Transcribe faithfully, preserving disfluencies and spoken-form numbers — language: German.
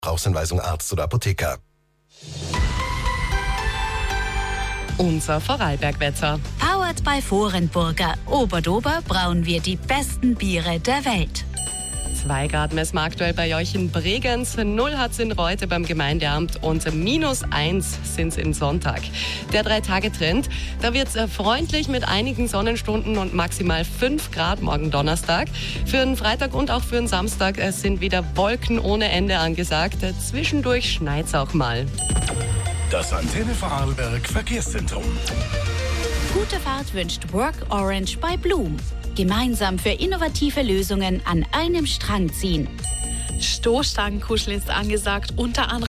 Brauchsanweisung Arzt oder Apotheker. Unser Vorarlbergwetter. Powered by Vorenburger. Oberdober brauen wir die besten Biere der Welt. zwei Grad messen wir aktuell bei euch in Bregenz, null hat es in Reute beim Gemeindeamt und minus eins sind es in Sonntag. Der Drei-Tage-Trend, da wird es freundlich mit einigen Sonnenstunden und maximal fünf Grad morgen Donnerstag. Für den Freitag und auch für den Samstag äh, sind wieder Wolken ohne Ende angesagt. Äh, zwischendurch schneit es auch mal. Das Antenne Vorarlberg Verkehrszentrum. Gute Fahrt wünscht Work Orange bei Blum. Gemeinsam für innovative Lösungen an einem Strang ziehen. Stoßstangenkuscheln ist angesagt, unter anderem